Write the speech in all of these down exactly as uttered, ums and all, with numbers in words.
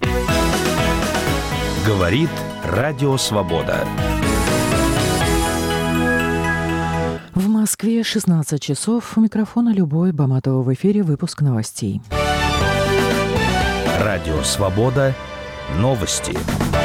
Говорит Радио Свобода. В Москве шестнадцать часов. У микрофона Любовь Баматова. В эфире выпуск новостей. Радио Свобода. Новости.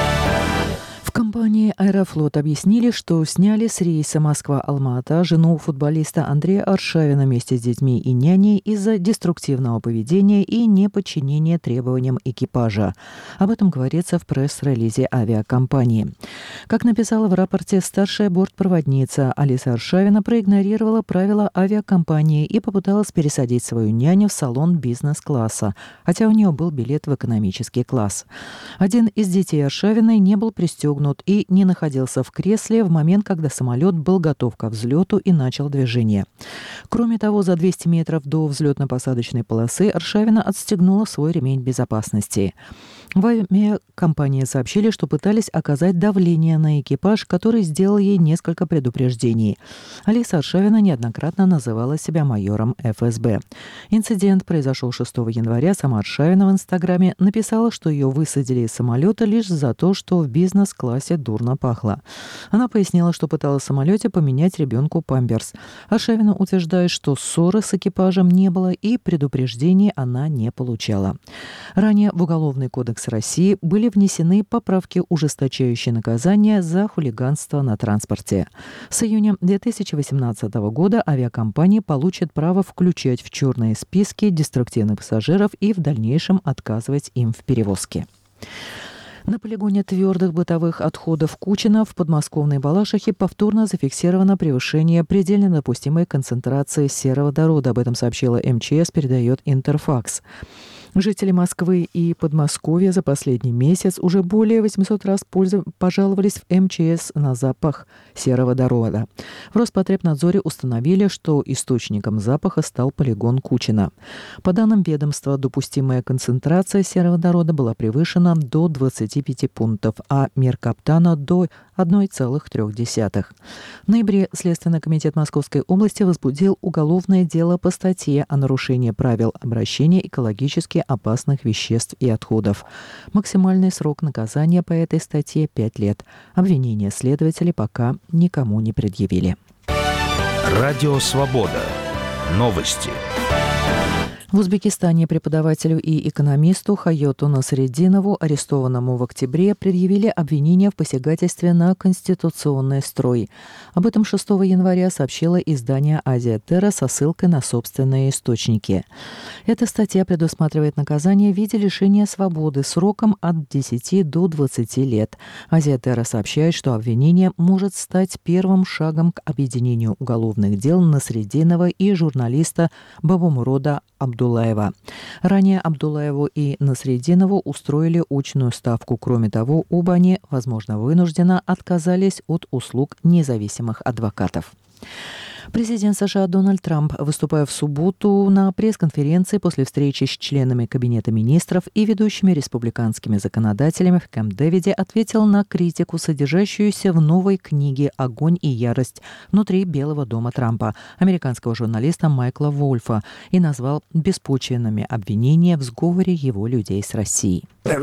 В компании «Аэрофлот» объяснили, что сняли с рейса Москва-Алма-Ата жену футболиста Андрея Аршавина вместе с детьми и няней из-за деструктивного поведения и неподчинения требованиям экипажа. Об этом говорится в пресс-релизе авиакомпании. Как написала в рапорте старшая бортпроводница, Алиса Аршавина проигнорировала правила авиакомпании и попыталась пересадить свою няню в салон бизнес-класса, хотя у нее был билет в экономический класс. Один из детей Аршавиной не был пристегнут и не находился в кресле в момент, когда самолет был готов ко взлету и начал движение. Кроме того, за двести метров до взлетно-посадочной полосы Аршавина отстегнула свой ремень безопасности. В авиакомпании сообщили, что пытались оказать давление на экипаж, который сделал ей несколько предупреждений. Алиса Аршавина неоднократно называла себя майором эф эс бэ. Инцидент произошел шестого января. Сама Аршавина в Инстаграме написала, что ее высадили из самолета лишь за то, что в бизнес-классе дурно пахло. Она пояснила, что пыталась в самолете поменять ребенку памперс. Аршавина утверждает, что ссоры с экипажем не было и предупреждений она не получала. Ранее в Уголовный кодекс России были внесены поправки, ужесточающие наказания за хулиганство на транспорте. С июня две тысячи восемнадцатого года авиакомпании получат право включать в черные списки деструктивных пассажиров и в дальнейшем отказывать им в перевозке. На полигоне твердых бытовых отходов Кучино в подмосковной Балашихе повторно зафиксировано превышение предельно допустимой концентрации сероводорода. Об этом сообщила эм че эс, передает Интерфакс. Жители Москвы и Подмосковья за последний месяц уже более восемьсот раз пользов... пожаловались в эм че эс на запах сероводорода. В Роспотребнадзоре установили, что источником запаха стал полигон Кучино. По данным ведомства, допустимая концентрация сероводорода была превышена до двадцати пяти пунктов, а меркаптана до одна целая три десятых. В ноябре Следственный комитет Московской области возбудил уголовное дело по статье о нарушении правил обращения экологически опасных веществ и отходов. Максимальный срок наказания по этой статье – пять лет. Обвинения следователи пока никому не предъявили. Радио Свобода. Новости. В Узбекистане преподавателю и экономисту Хайоту Насреддинову, арестованному в октябре, предъявили обвинения в посягательстве на конституционный строй. Об этом шестого января сообщило издание «Азия Терра» со ссылкой на собственные источники. Эта статья предусматривает наказание в виде лишения свободы сроком от десяти до двадцати лет. «Азия Терра» сообщает, что обвинение может стать первым шагом к объединению уголовных дел Насреддинова и журналиста Бабумурода Абдуллаева. Ранее Абдуллаеву и Насреддинову устроили очную ставку. Кроме того, оба они, возможно, вынужденно отказались от услуг независимых адвокатов. Президент США Дональд Трамп, выступая в субботу на пресс-конференции после встречи с членами Кабинета министров и ведущими республиканскими законодателями в Кэмп-Дэвиде, ответил на критику, содержащуюся в новой книге «Огонь и ярость» внутри Белого дома Трампа американского журналиста Майкла Вольфа и назвал беспочвенными обвинения в сговоре его людей с Россией.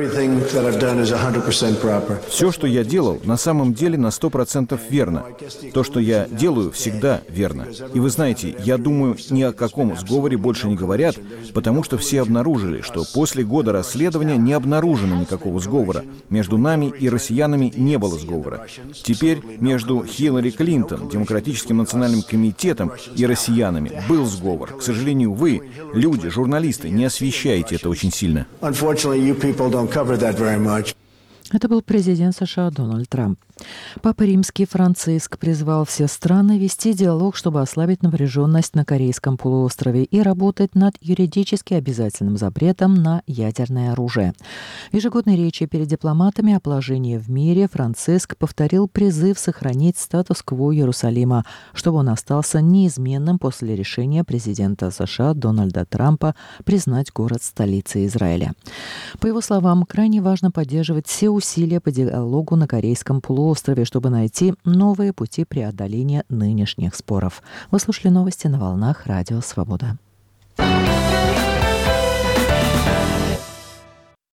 Все, что я делал, на самом деле на сто процентов верно. То, что я делаю, всегда верно. И вы знаете, я думаю, ни о каком сговоре больше не говорят, потому что все обнаружили, что после года расследования не обнаружено никакого сговора. Между нами и россиянами не было сговора. Теперь между Хиллари Клинтон, Демократическим национальным комитетом и россиянами был сговор. К сожалению, вы, люди, журналисты, не освещаете это очень сильно. Это был президент США Дональд Трамп. Папа Римский Франциск призвал все страны вести диалог, чтобы ослабить напряженность на Корейском полуострове и работать над юридически обязательным запретом на ядерное оружие. В ежегодной речи перед дипломатами о положении в мире Франциск повторил призыв сохранить статус-кво Иерусалима, чтобы он остался неизменным после решения президента США Дональда Трампа признать город столицей Израиля. По его словам, крайне важно поддерживать все усилия по диалогу на Корейском полуострове, чтобы найти новые пути преодоления нынешних споров. Вы слушали новости на волнах Радио Свобода.